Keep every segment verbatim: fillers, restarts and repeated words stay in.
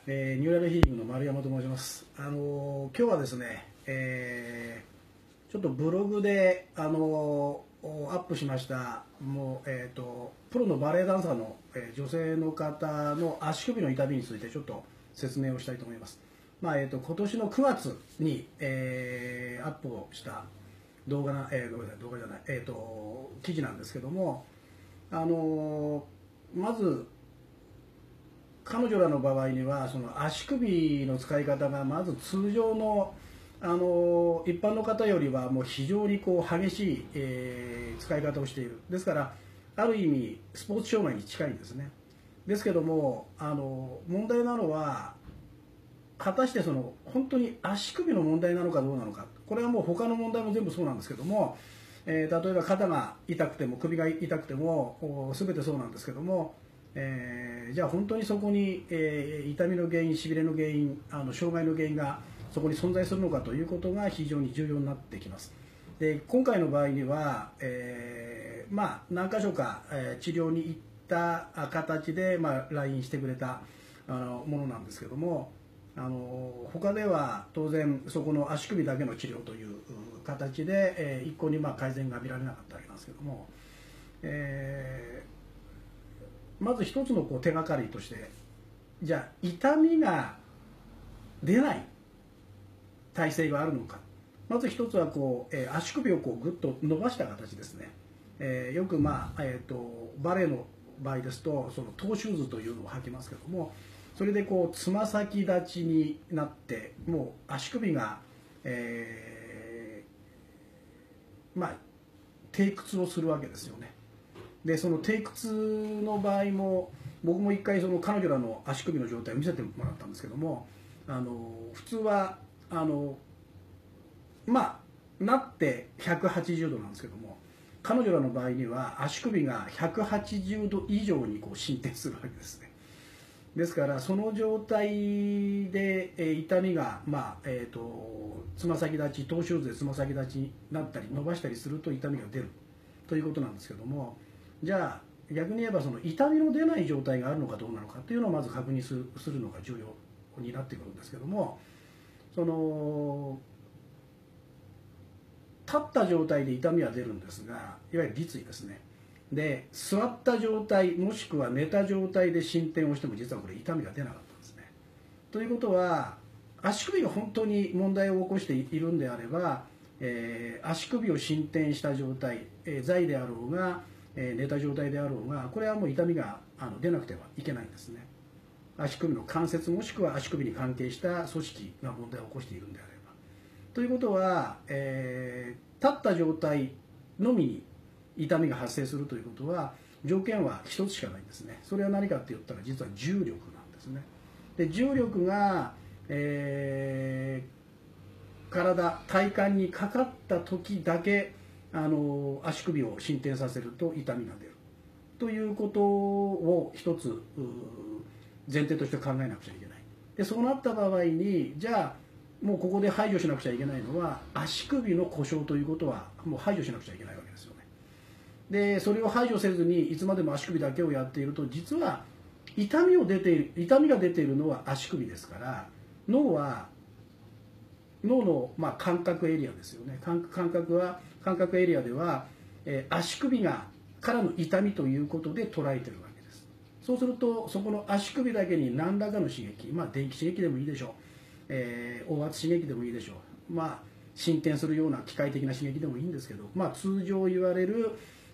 えー、ニューラルヒーリングの丸山と申します。あのー今日はですね、えーちょっとブログで、あのーアップしましたもう、えー、とプロのバレエダンサーの、えー女性の方の足首の痛みについてちょっと説明をしたいと思います。まあえー、と今年のくがつに、えーアップをした動画な、えーごめんなさい動画じゃない、えー、と記事なんですけども、あのーまず彼女らの場合にはその足首の使い方がまず通常の、あの一般の方よりはもう非常にこう激しい、えー使い方をしている。ですからある意味スポーツ障害に近いんですね。ですけども、あの問題なのは果たしてその本当に足首の問題なのかどうなのか。これはもう他の問題も全部そうなんですけども、えー例えば肩が痛くても首が痛くてもお全てそうなんですけども、えーじゃあ本当にそこに、えー痛みの原因、しびれの原因、あの障害の原因がそこに存在するのかということが非常に重要になってきます。で今回の場合には、えーまあ、何箇所か、えー治療に行った形で、まあ、ライン してくれたあのものなんですけども、あの他では当然そこの足首だけの治療という形で、えー一向にまあ改善が見られなかったわけなんですけども、えーまず一つのこう手がかりとして、じゃあ痛みが出ない体勢があるのか。まず一つはこう、えー足首をこうぐっと伸ばした形ですね。えーよく、まあえー、とバレエの場合ですとそのトーシューズというのを履きますけども、それでこうつま先立ちになってもう足首が、えーまあ低屈をするわけですよね。でその低屈の場合も僕も一回その彼女らの足首の状態を見せてもらったんですけども、あの普通はあのまあなってひゃくはちじゅうどなんですけども、彼女らの場合には足首がひゃくはちじゅうど以上にこう進展するわけですね。ですからその状態で、えー痛みが、まあえー、とつま先立ち、トーシューズでつま先立ちになったり伸ばしたりすると痛みが出るということなんですけども、じゃあ逆に言えばその痛みの出ない状態があるのかどうなのかというのをまず確認するするのが重要になってくるんですけども、その立った状態で痛みは出るんですが、いわゆる立位ですね。で座った状態もしくは寝た状態で進展をしても実はこれ痛みが出なかったんですね。ということは足首が本当に問題を起こしているんであれば、えー足首を進展した状態、えー座位であろうが、えー寝た状態であろうが、これはもう痛みがあの出なくてはいけないんですね。足首の関節もしくは足首に関係した組織が問題を起こしているんであれば。ということは、えー立った状態のみに痛みが発生するということは条件は一つしかないんですね。それは何かって言ったら実は重力なんですね。で重力が、えー体体幹にかかった時だけあの足首を伸展させると痛みが出るということを一つ前提として考えなくちゃいけない。でそうなった場合にじゃあもうここで排除しなくちゃいけないのは足首の故障ということはもう排除しなくちゃいけないわけですよね。でそれを排除せずにいつまでも足首だけをやっていると実は痛みを出ている痛みが出ているのは足首ですから、脳は脳の、まあ、感覚エリアですよね。感感覚は感覚エリアでは、えー足首がからの痛みということで捉えているわけです。そうするとそこの足首だけに何らかの刺激、まあ、電気刺激でもいいでしょう、えー高圧刺激でもいいでしょう、まあ、進展するような機械的な刺激でもいいんですけど、まあ、通常言われる、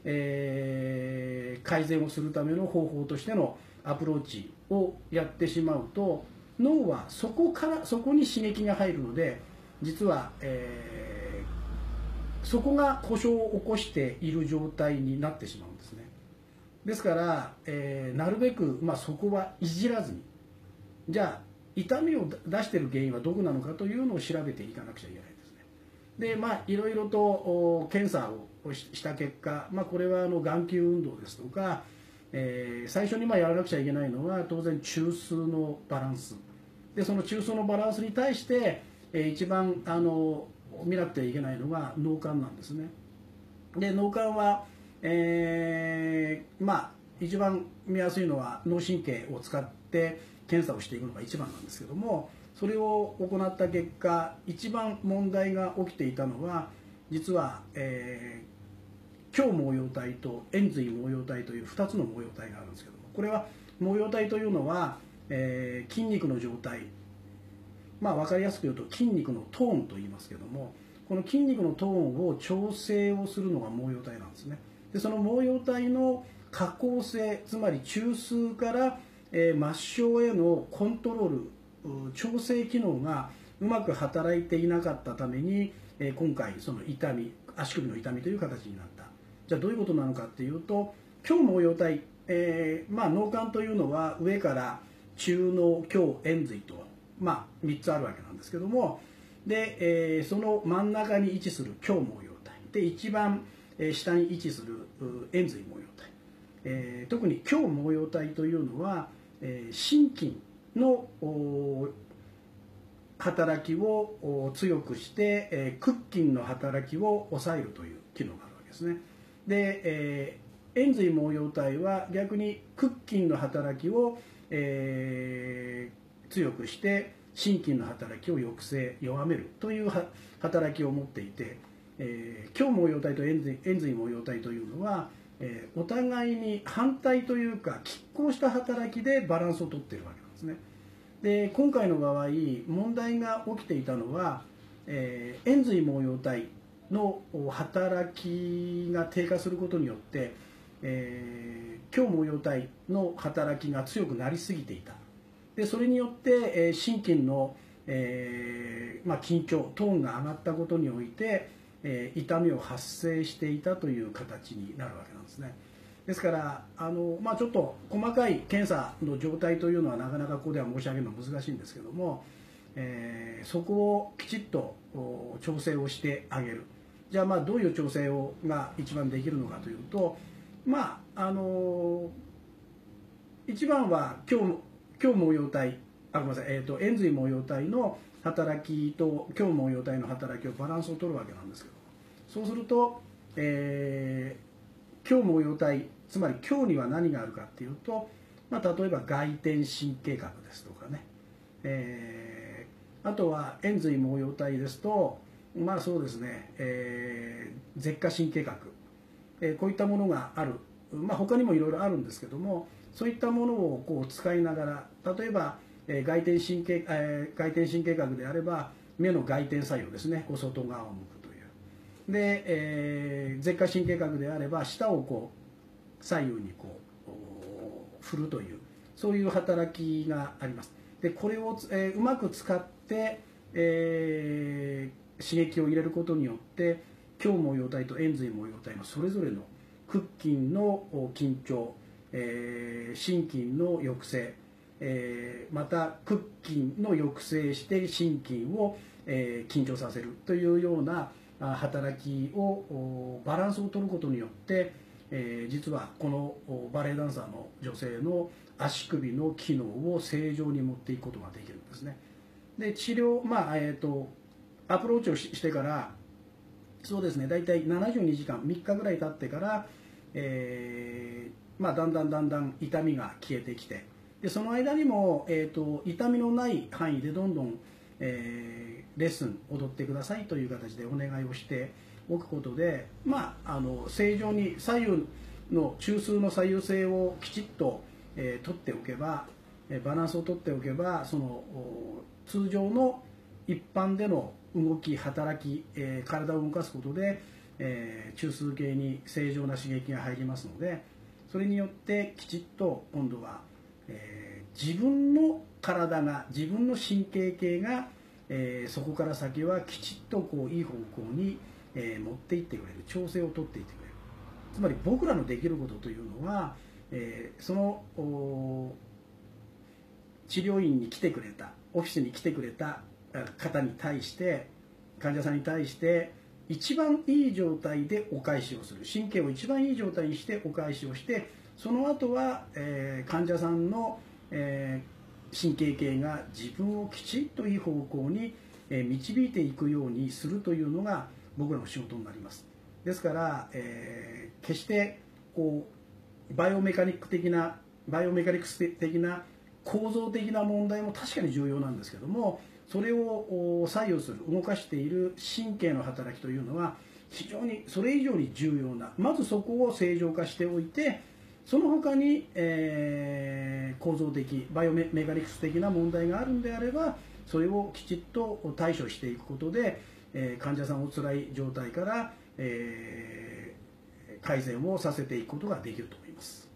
えー改善をするための方法としてのアプローチをやってしまうと脳はそこからそこに刺激が入るので実は、えーそこが故障を起こしている状態になってしまうんですね。ですから、えーなるべく、まあ、そこはいじらずに、じゃあ痛みを出している原因はどこなのかというのを調べていかなくちゃいけないですね。でまあいろいろとお検査をした結果、まあ、これはあの眼球運動ですとか、えー最初にまあやらなくちゃいけないのは当然中枢のバランスで、その中枢のバランスに対して、えー一番あの見なくてはいけないのが脳幹なんですね。で脳幹は、えーまあ一番見やすいのは脳神経を使って検査をしていくのが一番なんですけども、それを行った結果一番問題が起きていたのは実は、えー、強毛様体と延髄毛様体というふたつの毛様体があるんですけども、これは毛様体というのは、えー、筋肉の状態、まあ分かりやすく言うと筋肉のトーンと言いますけども、この筋肉のトーンを調整をするのが毛様体なんですね。でその毛様体の下降性、つまり中枢から、えー、末梢へのコントロール、調整機能がうまく働いていなかったために、えー、今回その痛み、足首の痛みという形になった。じゃあどういうことなのかっていうと、強毛様体、えーまあ、脳幹というのは上から中脳、強、延髄と、まあ、みっつあるわけなんですけども、で、えー、その真ん中に位置する強毛様体で一番、えー、下に位置する延髄毛様体、えー、特に強毛様体というのは、えー、心筋の働きを強くして、えー、屈筋の働きを抑えるという機能があるわけですね。で、えー、延髄毛様体は逆に屈筋の働きを、えー、強くして心筋の働きを抑制弱めるという働きを持っていて、えー、強毛様体と延髄、延髄毛様体というのは、えー、お互いに反対というか拮抗した働きでバランスをとっているわけなんですね。で今回の場合問題が起きていたのは、えー、延髄毛様体の働きが低下することによって、えー、強毛様体の働きが強くなりすぎていた。でそれによって、えー、心筋の、えーまあ、緊張トーンが上がったことにおいて、えー、痛みを発生していたという形になるわけなんですね。ですからあの、まあ、ちょっと細かい検査の状態というのはなかなかここでは申し上げるのは難しいんですけども、えー、そこをきちっと調整をしてあげる。じゃあまあどういう調整をが一番できるのかというと、まああの一番は強強毛様体、あごめんなさい、えーと、延髄毛様体の働きと強毛様体の働きをバランスを取るわけなんですけど、そうすると、えー、強毛様体、つまり強には何があるかっていうと、まあ、例えば外転神経核ですとかね、えー、あとは延髄毛様体ですと、まあそうですね、えー、舌下神経核、えー、こういったものがある、まあ、他にもいろいろあるんですけども、そういったものをこう使いながら、例えば、えー、外転神経、えー、外転神経核であれば目の外転作用ですね、こう外側を向くという。で、えー、舌下神経核であれば舌をこう左右にこう振るという、そういう働きがあります。でこれを、えー、うまく使って、えー、刺激を入れることによって強毛様体と延髄毛様体のそれぞれの屈筋の緊張、えー、心筋の抑制、えー、また屈筋の抑制して心筋を、えー、緊張させるというような働きをバランスを取ることによって、えー、実はこのバレエダンサーの女性の足首の機能を正常に持っていくことができるんですね。で治療、まあえーと、アプローチをしてからそうですね、大体ななじゅうにじかんみっかぐらい経ってから、えーまあ、だんだんだんだん痛みが消えてきて、でその間にも、えーと、痛みのない範囲でどんどん、えー、レッスン踊ってくださいという形でお願いをしておくことで、まあ、あの正常に左右の中枢の左右性をきちっと、えー、取っておけば、バランスを取っておけば、その通常の一般での動き働き、えー、体を動かすことで、えー、中枢系に正常な刺激が入りますので、それによってきちっと今度は、えー、自分の体が自分の神経系が、えー、そこから先はきちっとこういい方向に、えー、持っていってくれる、調整をとっていってくれる。つまり僕らのできることというのは、えー、その治療院に来てくれた、オフィスに来てくれた方に対して、患者さんに対して一番いい状態でお返しをする、神経を一番いい状態にしてお返しをして、その後は、えー、患者さんの、えー、神経系が自分をきちっといい方向に、えー、導いていくようにするというのが僕らの仕事になります。ですから、えー、決してこうバイオメカニック的なバイオメカニクス的な構造的な問題も確かに重要なんですけども、それを左右する動かしている神経の働きというのは非常にそれ以上に重要な、まずそこを正常化しておいて、その他に、えー、構造的バイオメカニクス的な問題があるんであれば、それをきちっと対処していくことで、えー、患者さんを辛い状態から、えー、改善をさせていくことができると思います。